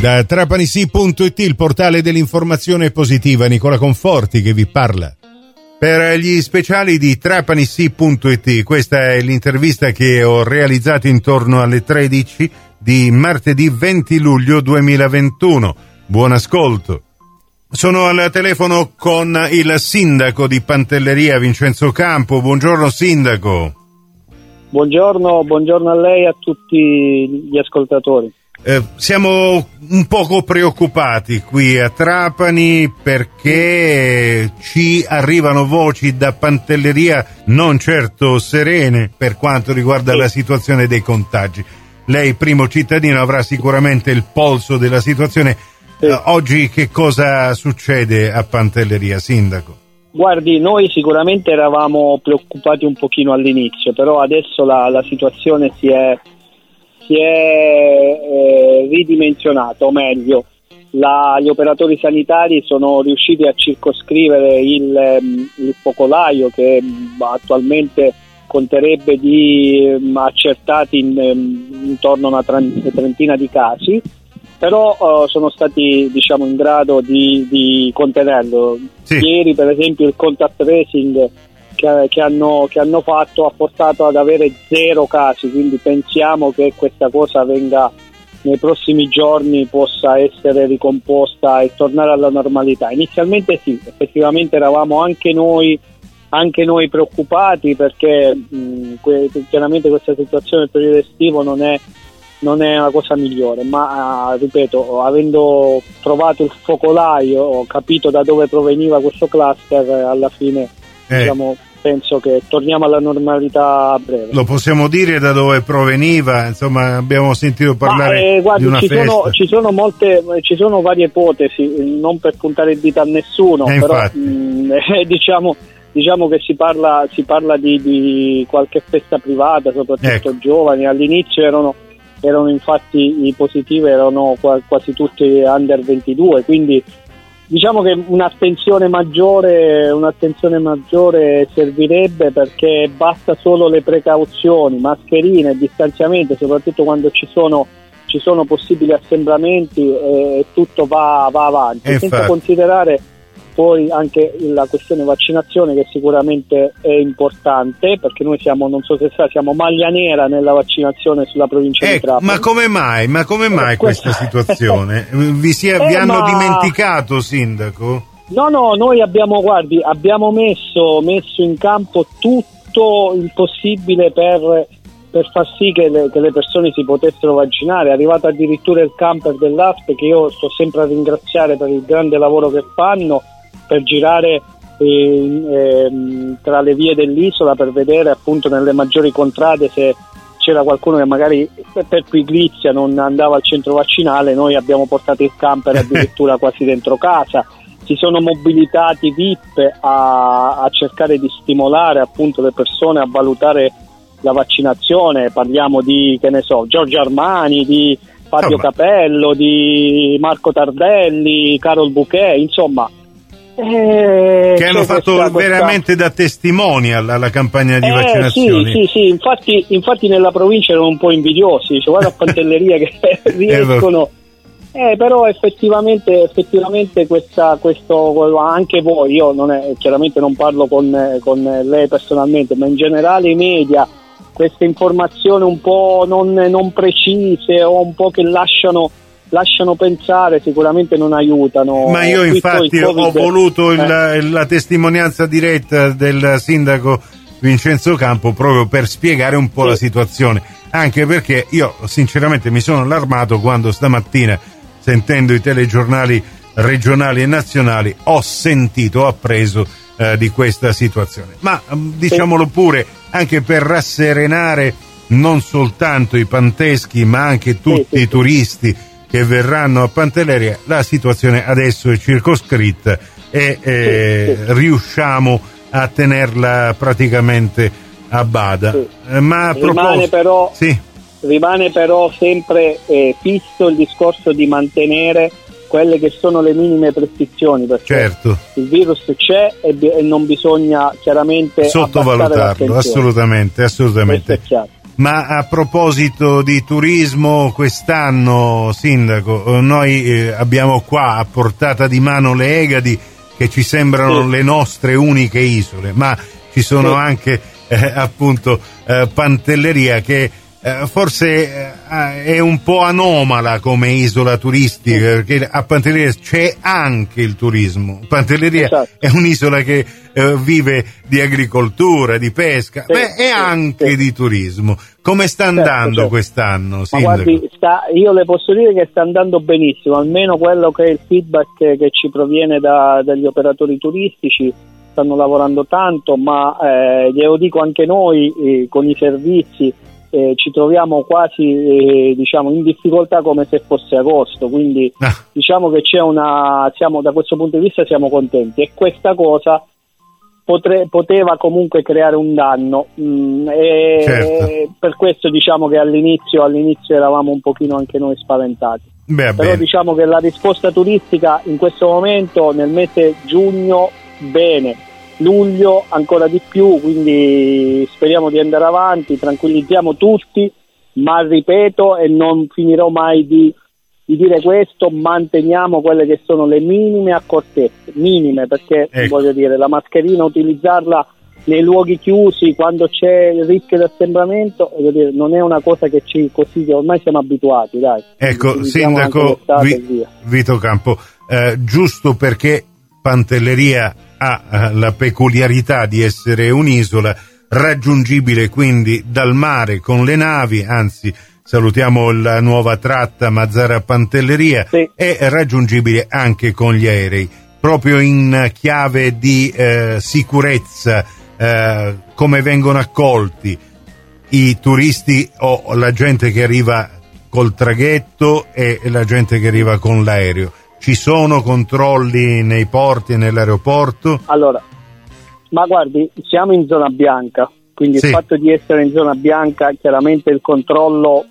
Da trapanisi.it, il portale dell'informazione positiva, Nicola Conforti che vi parla. Per gli speciali di trapanisi.it, questa è l'intervista che ho realizzato intorno alle 13 di martedì 20 luglio 2021. Buon ascolto. Sono al telefono con il sindaco di Pantelleria, Vincenzo Campo. Buongiorno sindaco. Buongiorno a lei e a tutti gli ascoltatori. Siamo un poco preoccupati qui a Trapani perché ci arrivano voci da Pantelleria non certo serene per quanto riguarda la situazione dei contagi. Lei, primo cittadino, avrà sicuramente il polso della situazione. Oggi che cosa succede a Pantelleria, sindaco? Guardi, noi sicuramente eravamo preoccupati un pochino all'inizio, però adesso la situazione si è ridimensionata, o meglio, gli operatori sanitari sono riusciti a circoscrivere il focolaio che attualmente conterebbe di accertati intorno a una trentina di casi, però sono stati in grado di contenerlo. Sì. Ieri per esempio il contact tracing che hanno fatto ha portato ad avere 0 casi, quindi pensiamo che questa cosa venga nei prossimi giorni, possa essere ricomposta e tornare alla normalità. Inizialmente sì, effettivamente eravamo anche noi preoccupati perché chiaramente questa situazione del periodo estivo non è la cosa migliore, ma ripeto, avendo trovato il focolaio, ho capito da dove proveniva questo cluster, alla fine penso che torniamo alla normalità a breve. Lo possiamo dire da dove proveniva? Insomma, abbiamo sentito parlare di una festa. Ci sono varie ipotesi, non per puntare il dito a nessuno, però diciamo che si parla di qualche festa privata, soprattutto giovani. All'inizio erano infatti i positivi erano quasi tutti under 22, quindi diciamo che un'attenzione maggiore servirebbe, perché basta solo le precauzioni, mascherine, distanziamento, soprattutto quando ci sono possibili assembramenti, e tutto va avanti, senza considerare poi anche la questione vaccinazione, che sicuramente è importante, perché noi siamo maglia nera nella vaccinazione sulla provincia di Trapani. Ma come mai questa situazione? Vi hanno dimenticato, sindaco? No, noi abbiamo messo in campo tutto il possibile per far sì che le persone si potessero vaccinare. È arrivato addirittura il camper dell'ASP, che io sto sempre a ringraziare per il grande lavoro che fanno, per girare tra le vie dell'isola, per vedere appunto nelle maggiori contrade se c'era qualcuno che magari per pigrizia non andava al centro vaccinale. Noi abbiamo portato il camper addirittura quasi dentro casa. Si sono mobilitati VIP a cercare di stimolare appunto le persone a valutare la vaccinazione. Parliamo di, Giorgio Armani, di Fabio Capello, di Marco Tardelli, Carol Bouquet, insomma, che hanno fatto veramente da testimonial alla campagna di vaccinazione. Sì, infatti nella provincia erano un po' invidiosi, guarda a Pantelleria che riescono, però effettivamente questo anche voi, io chiaramente non parlo con lei personalmente, ma in generale i media, queste informazioni un po' non precise, o un po' che lasciano pensare, sicuramente non aiutano. Ma io infatti ho voluto la testimonianza diretta del sindaco Vincenzo Campo, proprio per spiegare un po' la situazione, anche perché io sinceramente mi sono allarmato quando stamattina, sentendo i telegiornali regionali e nazionali, ho appreso di questa situazione. Ma diciamolo pure, anche per rasserenare non soltanto i panteschi ma anche tutti i turisti che verranno a Pantelleria, la situazione adesso è circoscritta e riusciamo a tenerla praticamente a bada. Ma rimane però sempre fisso il discorso di mantenere quelle che sono le minime prescrizioni, perché il virus c'è e non bisogna chiaramente sottovalutarlo, assolutamente. Ma a proposito di turismo, quest'anno, Sindaco, noi abbiamo qua a portata di mano le Egadi, che ci sembrano le nostre uniche isole, ma ci sono anche appunto Pantelleria, che forse è un po' anomala come isola turistica, perché a Pantelleria c'è anche il turismo. Pantelleria è un'isola che vive di agricoltura, di pesca, e anche di turismo. Come sta andando quest'anno, Sindaco? Ma guardi, io le posso dire che sta andando benissimo, almeno quello che è il feedback che ci proviene dagli operatori turistici. Stanno lavorando tanto, ma glielo dico anche noi con i servizi, ci troviamo quasi in difficoltà come se fosse agosto, quindi diciamo che siamo, da questo punto di vista siamo contenti, e questa cosa poteva comunque creare un danno, per questo diciamo che all'inizio eravamo un pochino anche noi spaventati. Però diciamo che la risposta turistica in questo momento, nel mese giugno, bene, luglio ancora di più, quindi speriamo di andare avanti, tranquillizziamo tutti, ma ripeto, e non finirò mai di dire questo, manteniamo quelle che sono le minime accortezze, perché voglio dire, la mascherina, utilizzarla nei luoghi chiusi quando c'è il rischio di assembramento, voglio dire, non è una cosa che ormai siamo abituati, dai. Ecco, Sindaco Vito Campo, giusto perché Pantelleria ha la peculiarità di essere un'isola raggiungibile quindi dal mare con le navi, anzi salutiamo la nuova tratta Mazara-Pantelleria, è raggiungibile anche con gli aerei, proprio in chiave di sicurezza. Come vengono accolti i turisti o la gente che arriva col traghetto e la gente che arriva con l'aereo? Ci sono controlli nei porti e nell'aeroporto? Allora, ma guardi, siamo in zona bianca, quindi il fatto di essere in zona bianca, chiaramente il controllo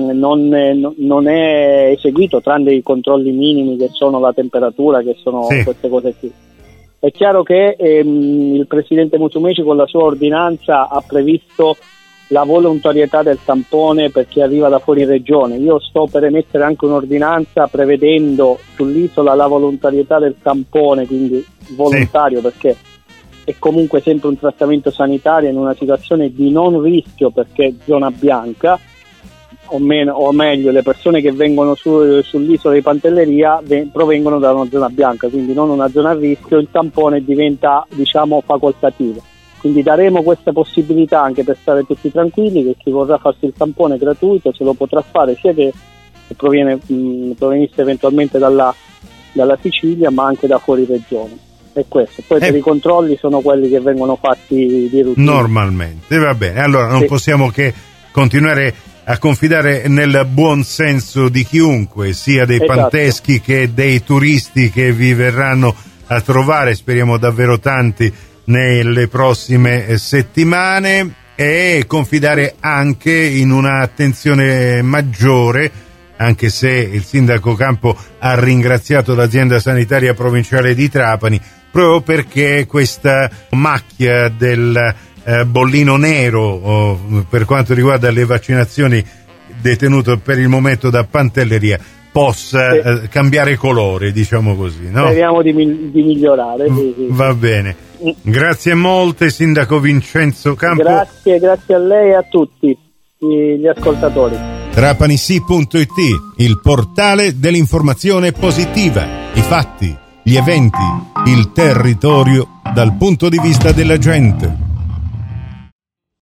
non è eseguito, tranne i controlli minimi che sono la temperatura, che sono queste cose qui. È chiaro che il presidente Musumeci con la sua ordinanza ha previsto la volontarietà del tampone per chi arriva da fuori regione. Io sto per emettere anche un'ordinanza prevedendo sull'isola la volontarietà del tampone, quindi volontario, perché è comunque sempre un trattamento sanitario in una situazione di non rischio, perché zona bianca, o meglio le persone che vengono sull'isola di Pantelleria provengono da una zona bianca, quindi non una zona a rischio. Il tampone diventa facoltativo, quindi daremo questa possibilità anche per stare tutti tranquilli, che chi vorrà farsi il tampone gratuito se lo potrà fare, sia che provenisse eventualmente dalla Sicilia, ma anche da fuori regione. È questo. Poi per i controlli sono quelli che vengono fatti di routine normalmente. Va bene, allora non possiamo che continuare a confidare nel buon senso di chiunque, sia dei panteschi che dei turisti che vi verranno a trovare, speriamo davvero tanti nelle prossime settimane, e confidare anche in un'attenzione maggiore, anche se il sindaco Campo ha ringraziato l'azienda sanitaria provinciale di Trapani proprio perché questa macchia del bollino nero per quanto riguarda le vaccinazioni detenute per il momento da Pantelleria possa cambiare colore, diciamo così, no? Speriamo di migliorare. Va bene, grazie molte Sindaco Vincenzo Campo. Grazie a lei e a tutti gli ascoltatori. Trapanisi.it, il portale dell'informazione positiva, i fatti, gli eventi, il territorio dal punto di vista della gente.